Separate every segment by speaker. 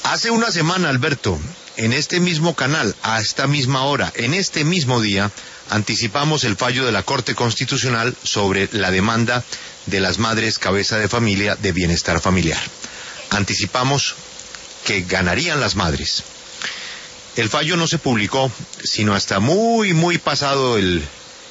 Speaker 1: Hace una semana, Alberto, en este mismo canal, a esta misma hora, en este mismo día, anticipamos el fallo de la Corte Constitucional sobre la demanda de las madres cabeza de familia de bienestar familiar. Anticipamos que ganarían las madres. El fallo no se publicó sino hasta muy pasado el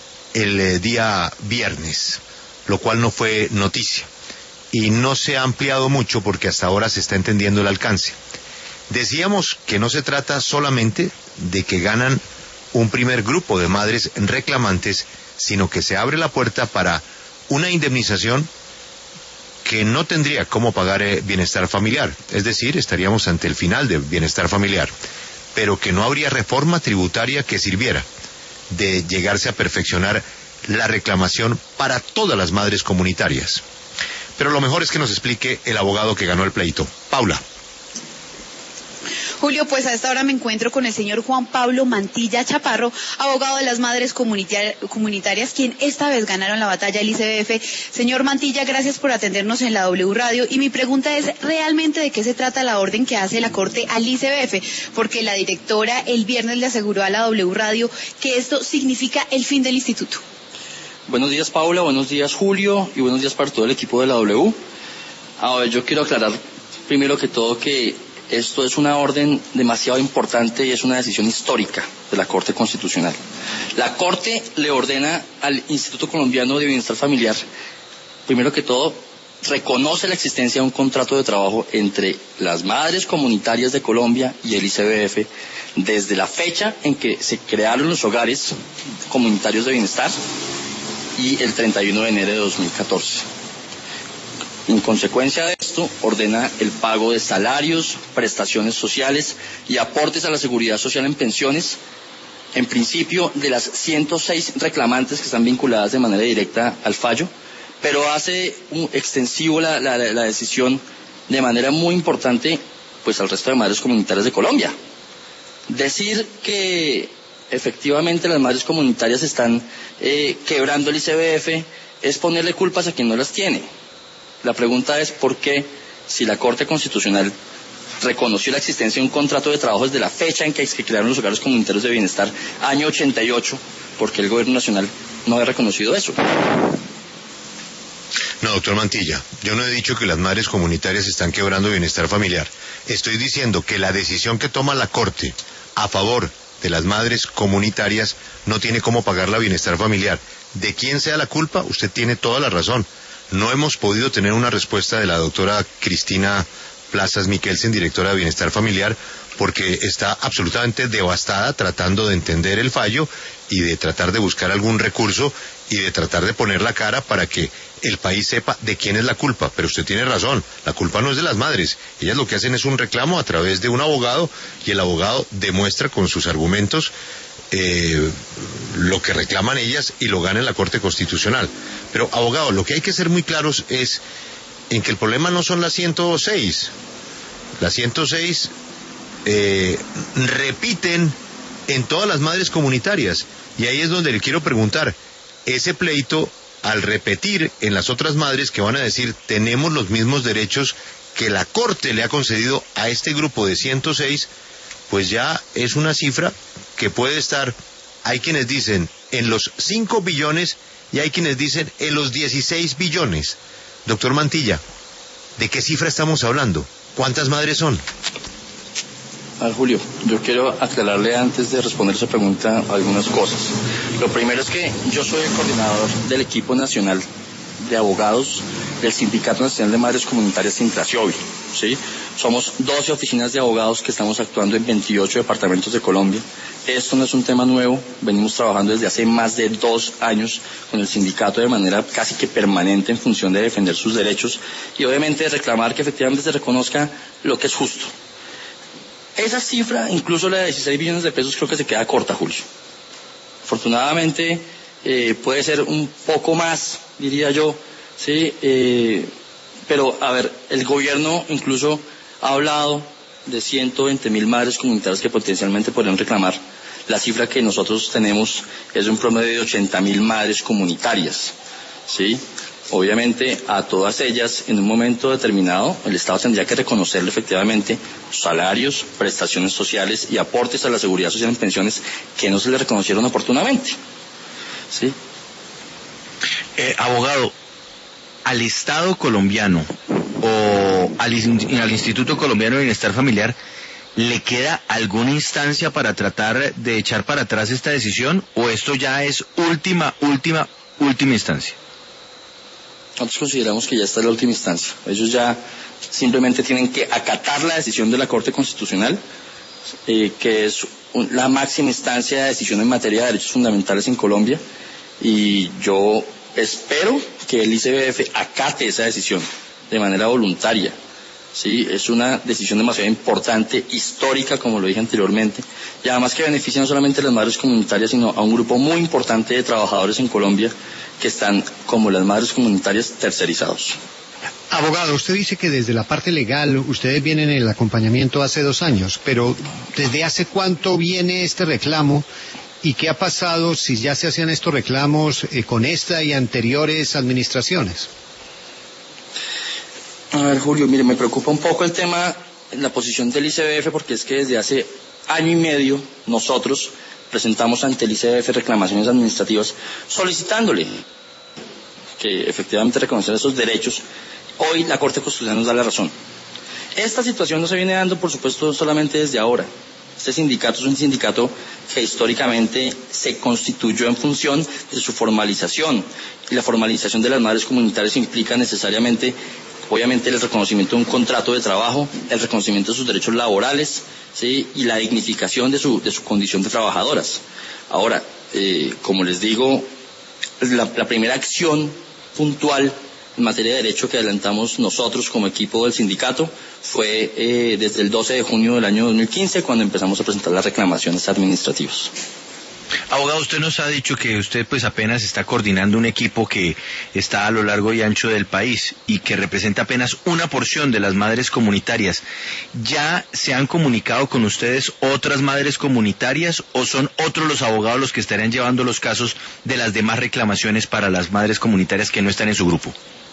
Speaker 1: día viernes, lo cual no fue noticia. Y no se ha ampliado mucho porque hasta ahora se está entendiendo el alcance. Decíamos que no se trata solamente de que ganan un primer grupo de madres reclamantes, sino que se abre la puerta para una indemnización que no tendría cómo pagar bienestar familiar. Es decir, estaríamos ante el final de bienestar familiar, pero que no habría reforma tributaria que sirviera de llegarse a perfeccionar la reclamación para todas las madres comunitarias. Pero lo mejor es que nos explique el abogado que ganó el pleito. Paula.
Speaker 2: Julio, pues a esta hora me encuentro con el señor Juan Pablo Mantilla Chaparro, abogado de las madres comunitarias, quien esta vez ganaron la batalla del ICBF. Señor Mantilla, gracias por atendernos en la W Radio. Y mi pregunta es, ¿realmente de qué se trata la orden que hace la Corte al ICBF? Porque la directora el viernes le aseguró a la W Radio que esto significa el fin del instituto.
Speaker 3: Buenos días, Paula, buenos días, Julio, y buenos días para todo el equipo de la W. A ver, yo quiero aclarar primero que todo que esto es una orden demasiado importante y es una decisión histórica de la Corte Constitucional. La Corte le ordena al Instituto Colombiano de Bienestar Familiar, primero que todo, reconoce la existencia de un contrato de trabajo entre las madres comunitarias de Colombia y el ICBF desde la fecha en que se crearon los hogares comunitarios de bienestar y el 31 de enero de 2014. En consecuencia de esto, ordena el pago de salarios, prestaciones sociales y aportes a la seguridad social en pensiones, en principio de las 106 reclamantes que están vinculadas de manera directa al fallo, pero hace extensivo la decisión de manera muy importante pues al resto de madres comunitarias de Colombia. Decir que efectivamente las madres comunitarias están quebrando el ICBF es ponerle culpas a quien no las tiene. La pregunta es por qué, si la Corte Constitucional reconoció la existencia de un contrato de trabajo desde la fecha en que se crearon los hogares comunitarios de bienestar, año 88, ¿por qué el gobierno nacional no ha reconocido eso?
Speaker 1: No, doctor Mantilla, yo no he dicho que las madres comunitarias están quebrando bienestar familiar. Estoy diciendo que la decisión que toma la Corte a favor de las madres comunitarias no tiene cómo pagar la bienestar familiar. De quién sea la culpa, usted tiene toda la razón. No hemos podido tener una respuesta de la doctora Cristina Plazas Mikkelsen, directora de Bienestar Familiar, porque está absolutamente devastada tratando de entender el fallo y de tratar de buscar algún recurso y de tratar de poner la cara para que el país sepa de quién es la culpa. Pero usted tiene razón, la culpa no es de las madres. Ellas lo que hacen es un reclamo a través de un abogado y el abogado demuestra con sus argumentos lo que reclaman ellas y lo gana en la Corte Constitucional. Pero, abogado, lo que hay que ser muy claros es en que el problema no son las 106. Las 106 repiten en todas las madres comunitarias. Y ahí es donde le quiero preguntar, ese pleito, al repetir en las otras madres que van a decir tenemos los mismos derechos que la Corte le ha concedido a este grupo de 106, pues ya es una cifra que puede estar, hay quienes dicen en los 5 billones y hay quienes dicen en los 16 billones. Doctor Mantilla, ¿de qué cifra estamos hablando? ¿Cuántas madres son?
Speaker 3: Julio, yo quiero aclararle antes de responder esa pregunta algunas cosas. Lo primero es que yo soy el coordinador del equipo nacional de abogados del Sindicato Nacional de Madres Comunitarias Intrasiovi, ¿sí? Somos 12 oficinas de abogados que estamos actuando en 28 departamentos de Colombia. Esto no es un tema nuevo, venimos trabajando desde hace más de 2 años con el sindicato de manera casi que permanente en función de defender sus derechos y obviamente de reclamar que efectivamente se reconozca lo que es justo. Esa cifra, incluso la de 16 billones de pesos, creo que se queda corta, Julio. Afortunadamente puede ser un poco más, diría yo, ¿sí? Pero, a ver, el gobierno incluso ha hablado de 120.000 madres comunitarias que potencialmente podrían reclamar. La cifra que nosotros tenemos es de un promedio de 80.000 madres comunitarias, ¿sí? Obviamente a todas ellas en un momento determinado el Estado tendría que reconocerle efectivamente salarios, prestaciones sociales y aportes a la seguridad social en pensiones que no se le reconocieron oportunamente. ¿Sí?
Speaker 4: Abogado, al Estado colombiano o al Instituto Colombiano de Bienestar Familiar, ¿le queda alguna instancia para tratar de echar para atrás esta decisión o esto ya es última instancia?
Speaker 3: Nosotros consideramos que ya está en la última instancia. Ellos ya simplemente tienen que acatar la decisión de la Corte Constitucional, que es la máxima instancia de decisión en materia de derechos fundamentales en Colombia, y yo espero que el ICBF acate esa decisión de manera voluntaria. Sí, es una decisión demasiado importante, histórica, como lo dije anteriormente, y además que beneficia no solamente a las madres comunitarias, sino a un grupo muy importante de trabajadores en Colombia que están, como las madres comunitarias, tercerizados.
Speaker 5: Abogado, usted dice que desde la parte legal ustedes vienen en el acompañamiento hace 2 años, pero ¿desde hace cuánto viene este reclamo? ¿Y qué ha pasado si ya se hacían estos reclamos con esta y anteriores administraciones?
Speaker 3: A ver, Julio, mire, me preocupa un poco el tema, la posición del ICBF, porque es que desde hace año y medio nosotros presentamos ante el ICBF reclamaciones administrativas solicitándole que efectivamente reconociera esos derechos. Hoy la Corte Constitucional nos da la razón. Esta situación no se viene dando, por supuesto, solamente desde ahora. Este sindicato es un sindicato que históricamente se constituyó en función de su formalización, y la formalización de las madres comunitarias implica necesariamente, obviamente, el reconocimiento de un contrato de trabajo, el reconocimiento de sus derechos laborales, ¿sí?, y la dignificación de su condición de trabajadoras. Ahora, como les digo, la primera acción puntual en materia de derecho que adelantamos nosotros como equipo del sindicato fue desde el 12 de junio del año 2015, cuando empezamos a presentar las reclamaciones administrativas.
Speaker 4: Abogado, usted nos ha dicho que usted pues apenas está coordinando un equipo que está a lo largo y ancho del país y que representa apenas una porción de las madres comunitarias. ¿Ya se han comunicado con ustedes otras madres comunitarias o son otros los abogados los que estarían llevando los casos de las demás reclamaciones para las madres comunitarias que no están en su grupo?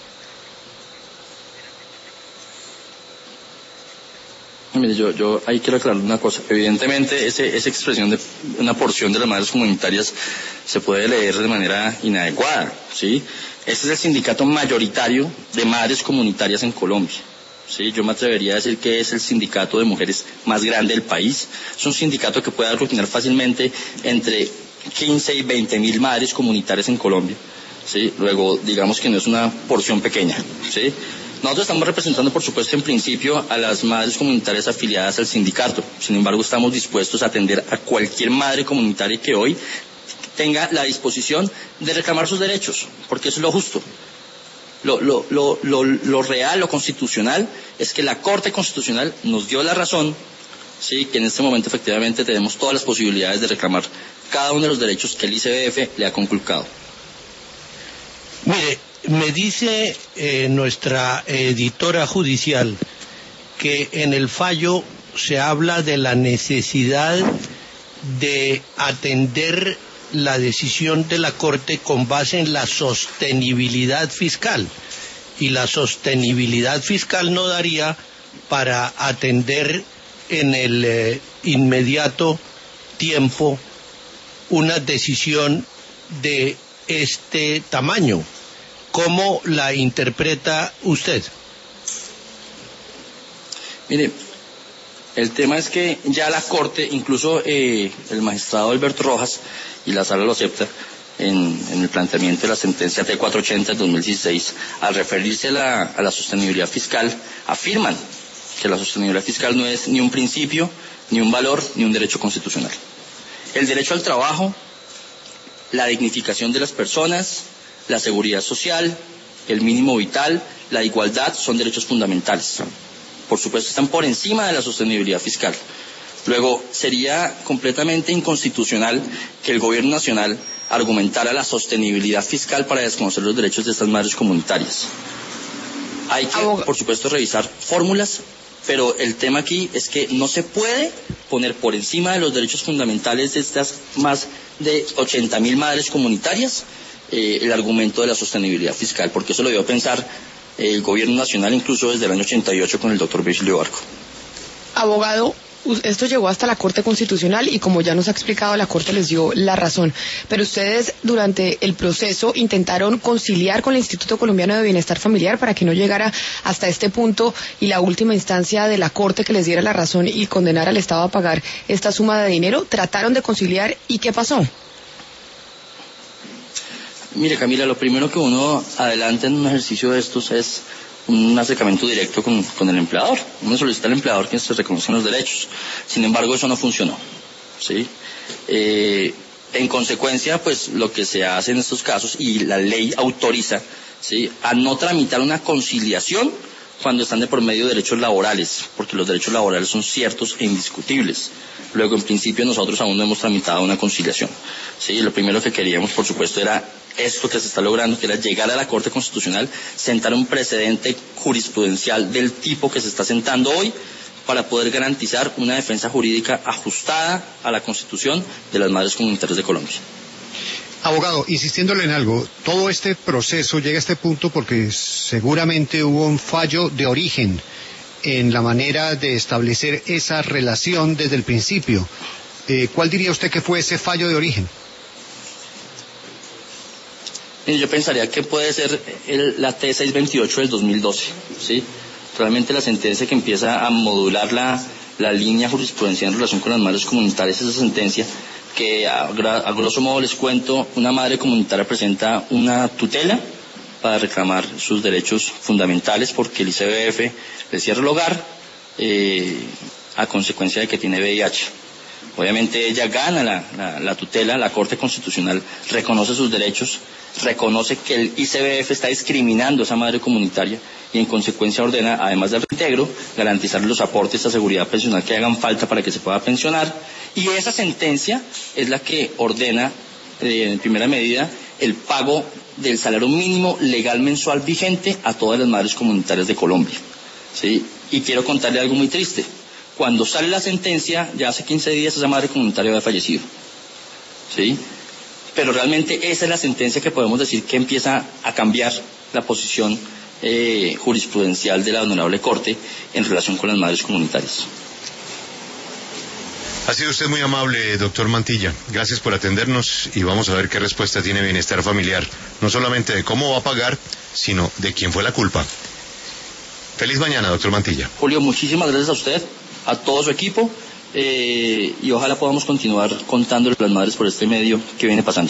Speaker 3: Mire, yo ahí quiero aclarar una cosa. Evidentemente, esa expresión de una porción de las madres comunitarias se puede leer de manera inadecuada, ¿sí? Este es el sindicato mayoritario de madres comunitarias en Colombia, ¿sí? Yo me atrevería a decir que es el sindicato de mujeres más grande del país. Es un sindicato que puede aglutinar fácilmente entre 15 y 20 mil madres comunitarias en Colombia, ¿sí? Luego, digamos que no es una porción pequeña, ¿sí? Nosotros estamos representando, por supuesto, en principio a las madres comunitarias afiliadas al sindicato. Sin embargo, estamos dispuestos a atender a cualquier madre comunitaria que hoy tenga la disposición de reclamar sus derechos, porque eso es lo justo. Lo real, lo constitucional, es que la Corte Constitucional nos dio la razón, sí, que en este momento efectivamente tenemos todas las posibilidades de reclamar cada uno de los derechos que el ICBF le ha conculcado.
Speaker 6: Mire, me dice nuestra editora judicial que en el fallo se habla de la necesidad de atender la decisión de la Corte con base en la sostenibilidad fiscal, y la sostenibilidad fiscal no daría para atender en el inmediato tiempo una decisión de este tamaño. ¿Cómo la interpreta usted?
Speaker 3: Mire, el tema es que ya la Corte, incluso el magistrado Alberto Rojas, y la Sala lo acepta, en el planteamiento de la sentencia T480 del 2016, al referirse a la sostenibilidad fiscal, afirman que la sostenibilidad fiscal no es ni un principio, ni un valor, ni un derecho constitucional. El derecho al trabajo, la dignificación de las personas, la seguridad social, el mínimo vital, la igualdad son derechos fundamentales. Por supuesto, están por encima de la sostenibilidad fiscal. Luego, sería completamente inconstitucional que el gobierno nacional argumentara la sostenibilidad fiscal para desconocer los derechos de estas madres comunitarias. Hay que, por supuesto, revisar fórmulas, pero el tema aquí es que no se puede poner por encima de los derechos fundamentales de estas más de 80.000 madres comunitarias el argumento de la sostenibilidad fiscal, porque eso lo dio a pensar el gobierno nacional incluso desde el año 88 con el doctor Virgilio Barco.
Speaker 7: Abogado, esto llegó hasta la Corte Constitucional y como ya nos ha explicado, la Corte les dio la razón. Pero ustedes durante el proceso intentaron conciliar con el Instituto Colombiano de Bienestar Familiar para que no llegara hasta este punto y la última instancia de la Corte que les diera la razón y condenara al Estado a pagar esta suma de dinero. ¿Trataron de conciliar y qué pasó?
Speaker 3: Mire, Camila, lo primero que uno adelanta en un ejercicio de estos es un acercamiento directo con el empleador. Uno solicita al empleador que se reconozcan los derechos. Sin embargo, eso no funcionó, ¿sí? En consecuencia, pues lo que se hace en estos casos, y la ley autoriza, ¿sí?, a no tramitar una conciliación cuando están de por medio derechos laborales, porque los derechos laborales son ciertos e indiscutibles. Luego, en principio, nosotros aún no hemos tramitado una conciliación, ¿sí? Lo primero que queríamos, por supuesto, era esto que se está logrando, que era llegar a la Corte Constitucional, sentar un precedente jurisprudencial del tipo que se está sentando hoy, para poder garantizar una defensa jurídica ajustada a la Constitución de las madres comunitarias de Colombia.
Speaker 5: Abogado, insistiéndole en algo, todo este proceso llega a este punto porque seguramente hubo un fallo de origen en la manera de establecer esa relación desde el principio. ¿Cuál diría usted que fue ese fallo de origen?
Speaker 3: Yo pensaría que puede ser la T628 del 2012, ¿sí? Realmente la sentencia que empieza a modular la línea jurisprudencial en relación con las madres comunitarias, esa sentencia que a grosso modo les cuento, una madre comunitaria presenta una tutela para reclamar sus derechos fundamentales porque el ICBF le cierra el hogar a consecuencia de que tiene VIH. Obviamente ella gana la tutela, la Corte Constitucional reconoce sus derechos, reconoce que el ICBF está discriminando a esa madre comunitaria y en consecuencia ordena, además del reintegro, garantizar los aportes a seguridad pensional que hagan falta para que se pueda pensionar, y esa sentencia es la que ordena en primera medida el pago del salario mínimo legal mensual vigente a todas las madres comunitarias de Colombia, ¿sí? Y quiero contarle algo muy triste. Cuando sale la sentencia, ya hace 15 días esa madre comunitaria había fallecido, ¿sí? Pero realmente esa es la sentencia que podemos decir que empieza a cambiar la posición jurisprudencial de la Honorable Corte en relación con las madres comunitarias.
Speaker 1: Ha sido usted muy amable, doctor Mantilla. Gracias por atendernos y vamos a ver qué respuesta tiene Bienestar Familiar. No solamente de cómo va a pagar, sino de quién fue la culpa. Feliz mañana, doctor Mantilla.
Speaker 3: Julio, muchísimas gracias a usted, a todo su equipo, y ojalá podamos continuar contándole a las madres por este medio que viene pasando.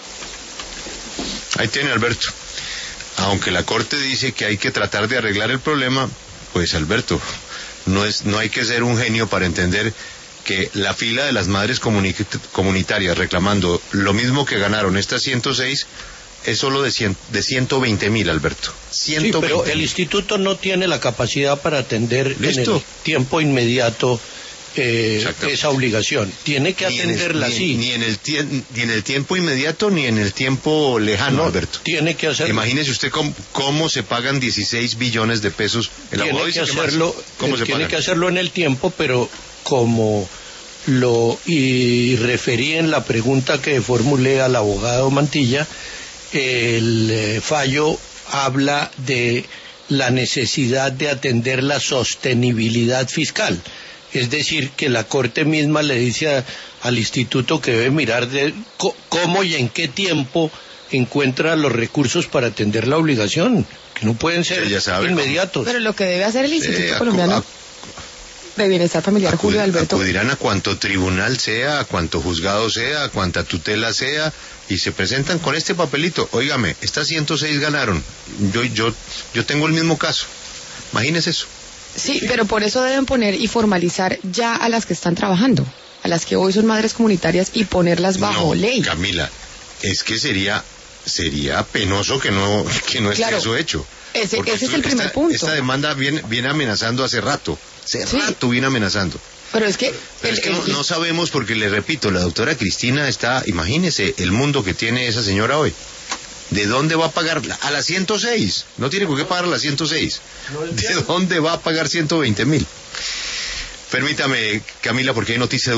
Speaker 1: Ahí tiene, Alberto. Aunque la Corte dice que hay que tratar de arreglar el problema, pues Alberto, no hay que ser un genio para entender que la fila de las madres comunitarias reclamando lo mismo que ganaron estas 106 es solo de 120.000, Alberto. 120.000.
Speaker 6: Sí, pero el instituto no tiene la capacidad para atender en el tiempo inmediato esa obligación. Tiene que atenderla así.
Speaker 1: Ni en el tiempo inmediato ni en el tiempo lejano, Alberto.
Speaker 6: Tiene que hacerlo.
Speaker 1: Imagínese usted cómo se pagan 16 billones de pesos.
Speaker 6: Tiene que hacerlo en el tiempo, pero como lo referí en la pregunta que formulé al abogado Mantilla, el fallo habla de la necesidad de atender la sostenibilidad fiscal. Es decir, que la Corte misma le dice al instituto que debe mirar cómo y en qué tiempo encuentra los recursos para atender la obligación, que no pueden ser inmediatos.
Speaker 7: Pero lo que debe hacer el Instituto Colombiano de Bienestar Familiar, Julio Alberto.
Speaker 1: Acudirán a cuanto tribunal sea, a cuanto juzgado sea, a cuanta tutela sea, y se presentan con este papelito. Óigame, estas 106 ganaron. Yo tengo el mismo caso. Imagínese eso.
Speaker 7: Sí, pero por eso deben poner y formalizar ya a las que están trabajando, a las que hoy son madres comunitarias, y ponerlas bajo ley.
Speaker 1: Camila, es que sería penoso que no esté eso hecho.
Speaker 7: Ese es el primer punto.
Speaker 1: Esta demanda viene amenazando hace rato. Rato viene amenazando.
Speaker 7: Pero es que
Speaker 1: no sabemos, porque le repito, la doctora Cristina imagínese el mundo que tiene esa señora hoy. ¿De dónde va a pagar? A las 106. No tiene por qué pagar a las 106. ¿De dónde va a pagar 120.000? Permítame, Camila, porque hay noticias